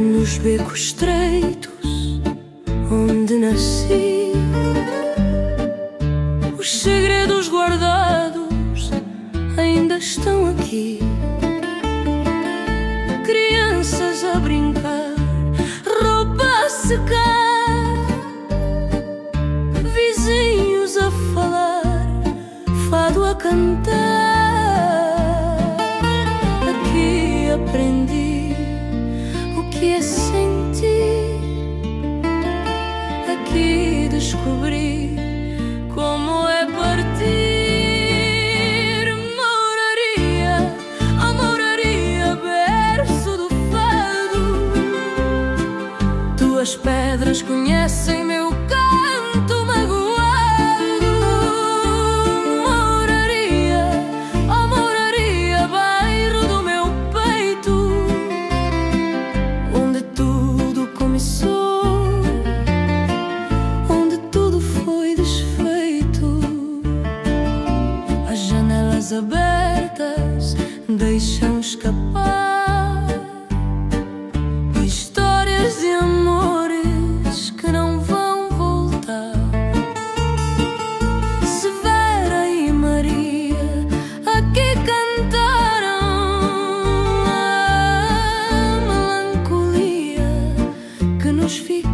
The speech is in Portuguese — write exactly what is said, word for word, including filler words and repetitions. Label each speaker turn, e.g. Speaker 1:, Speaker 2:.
Speaker 1: nos becos estreitos onde nasci, os segredos guardados ainda estão aqui. Crianças a brincar, roupa a secar, vizinhos a falar, fado a cantar. Aqui aprendi o que é sentir, aqui descobri como é partir. Moraria, oh moraria, berço do fado. Tuas pedras conhecem meu canto magoado. Moraria, oh moraria, bairro do meu peito, onde tudo começou, onde tudo foi desfeito. As janelas abertas deixam escapar histórias de amores que não vão voltar. Severa e Maria aqui cantaram a melancolia que nos fica.